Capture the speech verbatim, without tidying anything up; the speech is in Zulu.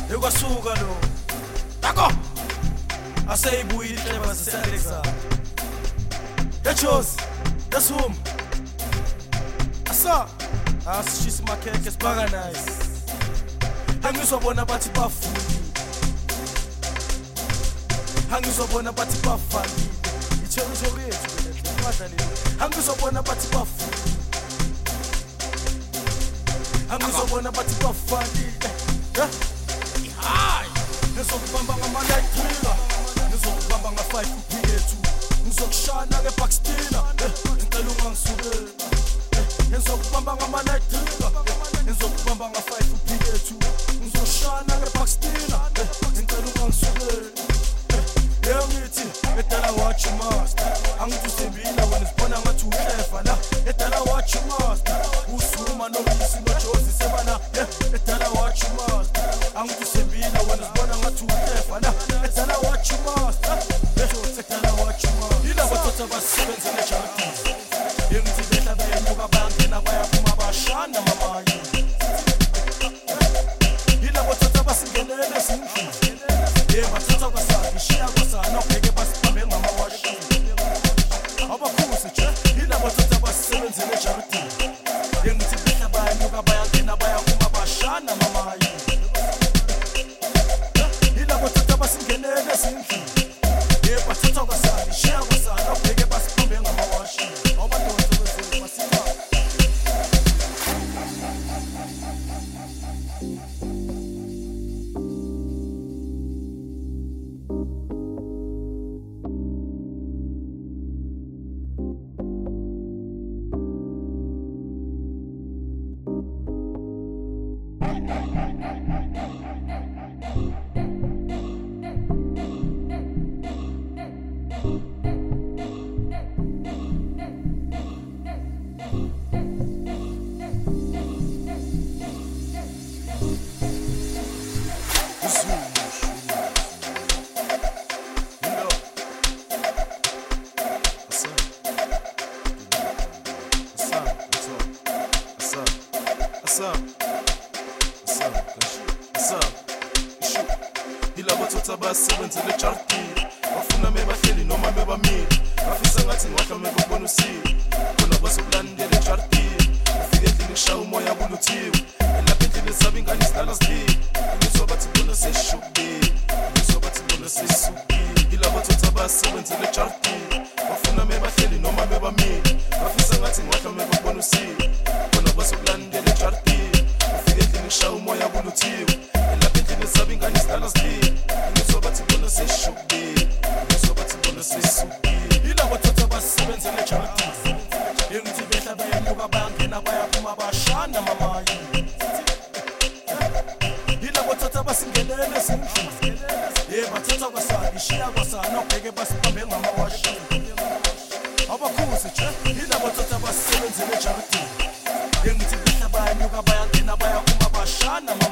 Ekwasuka lo Tako Aseyibuyi inhleba sesalexa Echosi Yasum Asa Asishisa makheke sibaka nice Angizobona bathi bafuni Angizobona bathi bafani Ichero yethu badlali Angizobona bathi bafuni Angizobona bathi bafani eh Hayi Ngizokubamba ngama-light thriller Ngizokubamba nga-five P A two Ngizokushana ke-Backstina Ngicela ungangisukela Ngizokubamba ngama-light thriller Ngizokubamba nga-five P A two Ngizokushana ke-Backstina Ngicela ungangisukela Leyo ngithi edala watch your master Angithi usembila wena sibona ngathi uhleva la Edala watch your master Usuma noyisi nojozi sebana Edala watch your master Angithi usembila wena sibona ngathi uhleva la Edala watch your master Edala watch your master Yila bathatha basebenzele charity Yengithi behla beyenyuka bayangena bayaphuma bashana mamayi Yila bathatha basingenele sindlini Yeah bathatha kwasani shiya kwasana ubheke basibambe ngamawashi Abakhusi nje yila bathatha basebenzele charity Yengithi behla bayanyuka bayangena bayaphuma bashana mamayi Yila bathatha basingenele sindlini Yeah bathatha kwasani shiya kwasana ubheke basibambe ngamawashi Abadonsa bezwe masika Basebenzele charity bafuna mebahleli noma bebamile bafisa ngathi ngwahla mebona usile khona bazokulandela charity ufike endlini kushaya umoya kuluthiwe elapha endlini sabe ingane isidala sidile ngizwa bathi bona seshubile ngizwa bathi bona sesukile yilabo thotha basebenzele charity bafuna mebahleli noma bebamile bafisa ngathi ngwahla mebona usile khona bazokulandela charity ufike endlini kushaya umoya kuluthiwe elapha endlini sabe ingane isidala sidile seshubile ngizobathi bona sesukile yilabo thotha basebenzele charity Yengithi behla beyenyuka bayangena bayaphuma bashana mamayi Yilabo thotha basingenele sindlini Yeah bathatha kwasani shiya kwasana ubheke basibambe ngamawashi Abakhusi nje yilabo thotha basebenzele charity Yengithi behla bayanyuka bayangena bayaphuma bashana